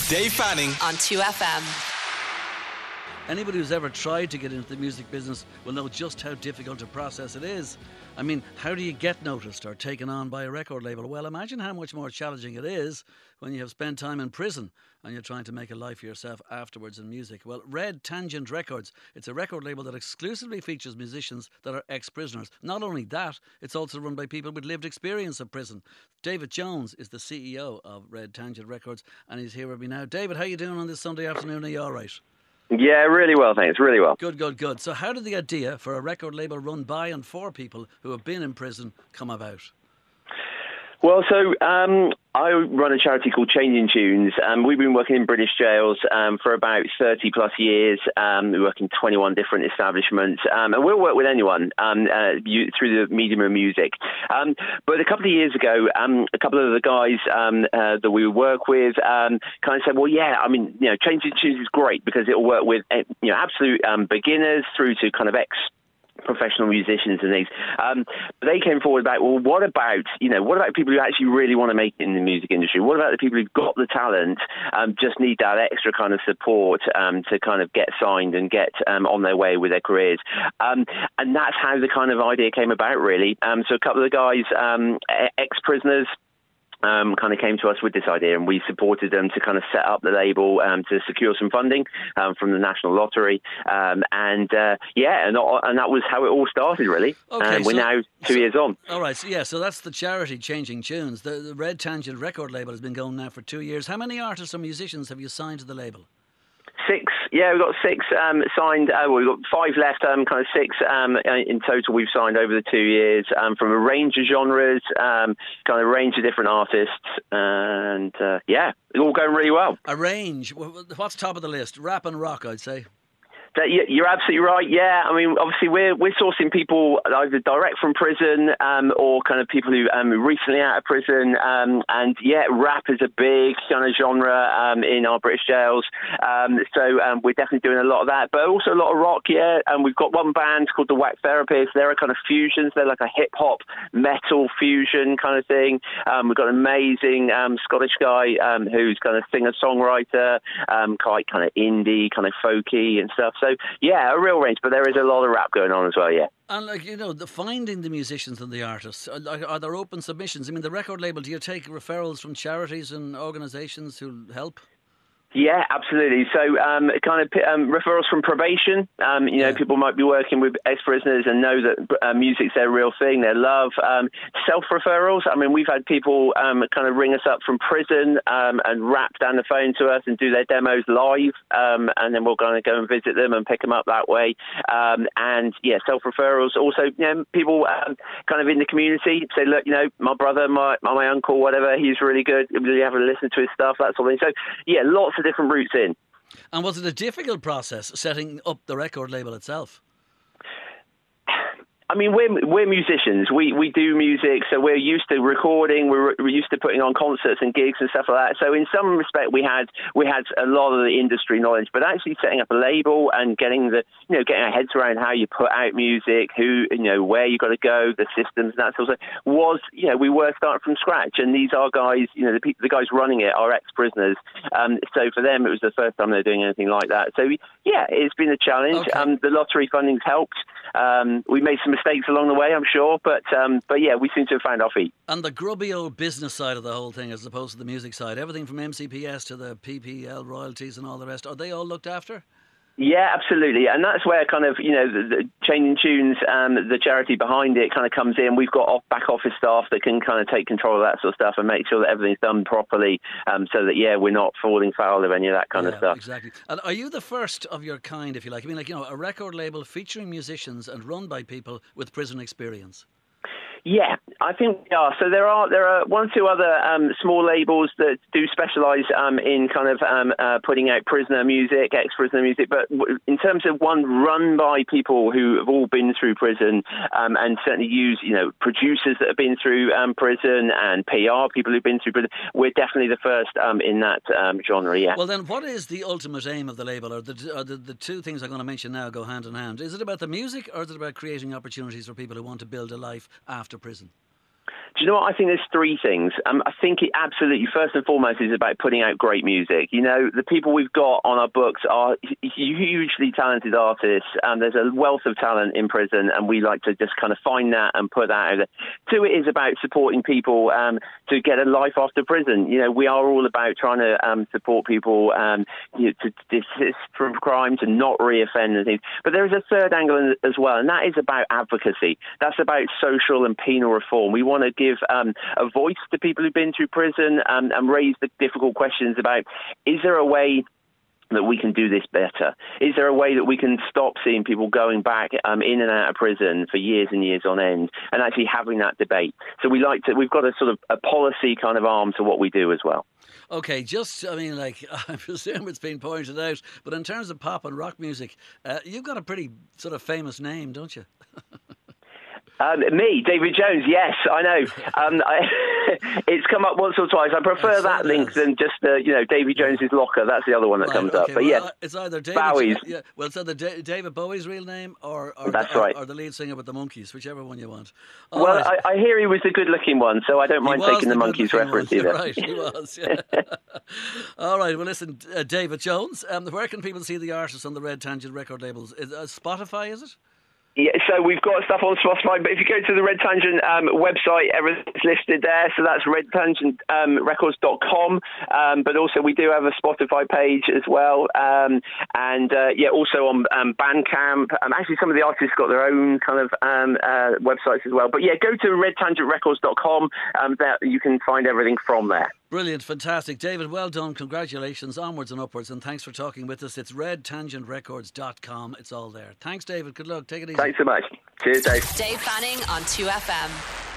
Dave Fanning on 2FM. Anybody who's ever tried to get into the music business will know just how difficult a process it is. I mean, how do you get noticed or taken on by a record label? Well, imagine how much more challenging it is when you have spent time in prison and you're trying to make a life for yourself afterwards in music. Well, Red Tangent Records, it's a record label that exclusively features musicians that are ex-prisoners. Not only that, it's also run by people with lived experience of prison. David Jones is the CEO of Red Tangent Records and he's here with me now. David, how are you doing on this Sunday afternoon? Are you all right? Yeah, really well, thanks. Really well. Good. So how did the idea for a record label run by and for people who have been in prison come about? Well, so I run a charity called Changing Tunes. We've been working in British jails for about 30 plus years. We work in 21 different establishments, and we'll work with anyone through the medium of music. But a couple of years ago, a couple of the guys that we work with kind of said, well, yeah, I mean, Changing Tunes is great because it'll work with absolute beginners through to kind of professional musicians and things. But they came forward about, well, what about people who actually really want to make it in the music industry? What about the people who've got the talent, just need that extra kind of support to kind of get signed and get on their way with their careers? And that's how the kind of idea came about, really. So a couple of the guys, ex-prisoners, kind of came to us with this idea, and we supported them to kind of set up the label to secure some funding from the National Lottery, and that was how it all started, really. Okay, we're now 2 years on. All right, so that's the charity Changing Tunes. The Red Tangent record label has been going now for 2 years. How many artists or musicians have you signed to the label? 6, yeah, we've got 6 signed. We've got 5 left, kind of 6 in total we've signed over the 2 years from a range of genres, kind of a range of different artists, and it's all going really well. A range? What's top of the list? Rap and rock, I'd say. You're absolutely right. Yeah, I mean, obviously we're sourcing people either direct from prison or kind of people who recently out of prison. And rap is a big kind of genre in our British jails. So we're definitely doing a lot of that, but also a lot of rock. Yeah, and we've got one band called the Whack Therapists. They're a kind of fusions. They're like a hip hop metal fusion kind of thing. We've got an amazing Scottish guy who's kind of singer songwriter, quite kind of indie, kind of folky and stuff. So, yeah, a real range, but there is a lot of rap going on as well, yeah. And, finding the musicians and the artists, are there open submissions? I mean, the record label, do you take referrals from charities and organisations who help? Yeah, absolutely. So referrals from probation. People might be working with ex-prisoners and know that music's their real thing, their love. Self-referrals. I mean, we've had people kind of ring us up from prison and rap down the phone to us and do their demos live, and then we'll kind of go and visit them and pick them up that way. Self-referrals. Also, people kind of in the community say, look, my brother, my uncle, whatever, he's really good. You have to listen to his stuff, that sort of thing. So, yeah, lots of different routes in. And was it a difficult process setting up the record label itself? I mean, we're musicians. We do music, so we're used to recording. We're used to putting on concerts and gigs and stuff like that. So in some respect, we had a lot of the industry knowledge. But actually setting up a label and getting our heads around how you put out music, where you got to go, the systems and that sort of stuff was, we were starting from scratch. And these are guys, the guys running it are ex-prisoners. So for them, it was the first time they're doing anything like that. So yeah, it's been a challenge. Okay. The lottery funding's helped. We made some mistakes along the way, I'm sure, but yeah, we seem to have found our feet. And the grubby old business side of the whole thing, as opposed to the music side, everything from MCPS to the PPL royalties and all the rest, are they all looked after? Yeah, absolutely, and that's where kind of the Changing Tunes, the charity behind it, kind of comes in. We've got back office staff that can kind of take control of that sort of stuff and make sure that everything's done properly, so that we're not falling foul of any of that kind of stuff. Exactly. And are you the first of your kind, if you like? I mean, a record label featuring musicians and run by people with prison experience? Yeah, I think we are. So there are one or two other small labels that do specialise in kind of putting out prisoner music, ex-prisoner music. But in terms of one run by people who have all been through prison and certainly use producers that have been through prison and PR people who've been through prison, we're definitely the first in that genre. Yeah. Well, then, what is the ultimate aim of the label? Or the two things I'm going to mention now go hand in hand? Is it about the music, or is it about creating opportunities for people who want to build a life after prison? Do you know what? I think there's three things. I think it absolutely, first and foremost, is about putting out great music. You know, the people we've got on our books are hugely talented artists, and there's a wealth of talent in prison, and we like to just kind of find that and put that out there. Two, it is about supporting people to get a life after prison. You know, we are all about trying to support people to desist from crime, to not reoffend and things. But there is a third angle as well, and that is about advocacy. That's about social and penal reform. We want to give a voice to people who've been through prison and raise the difficult questions about, is there a way that we can do this better? Is there a way that we can stop seeing people going back in and out of prison for years and years on end, and actually having that debate? So we've got a sort of a policy kind of arm to what we do as well. Okay, I presume it's been pointed out, but in terms of pop and rock music, you've got a pretty sort of famous name, don't you? Me, David Jones, yes, I know. It's come up once or twice. I prefer that link than just, Davy Jones's Locker. That's the other one that comes up. But yeah, it's either Bowie's. It's either David Bowie's real name or the lead singer with the Monkees, whichever one you want. Right. I hear he was the good-looking one, so I don't mind taking the Monkees reference either. Right, he was. Yeah. All right, well, listen, David Jones, where can people see the artists on the Red Tangent record labels? Spotify, is it? Yeah, so we've got stuff on Spotify, but if you go to the Red Tangent website, everything's listed there. So that's redtangentrecords.com. But also we do have a Spotify page as well. Also on Bandcamp. Actually, some of the artists got their own kind of websites as well. But yeah, go to redtangentrecords.com. There you can find everything from there. Brilliant, fantastic. David, well done. Congratulations, onwards and upwards, and thanks for talking with us. It's redtangentrecords.com. It's all there. Thanks, David. Good luck. Take it easy. Thanks so much. Cheers, Dave. Dave Fanning on 2FM.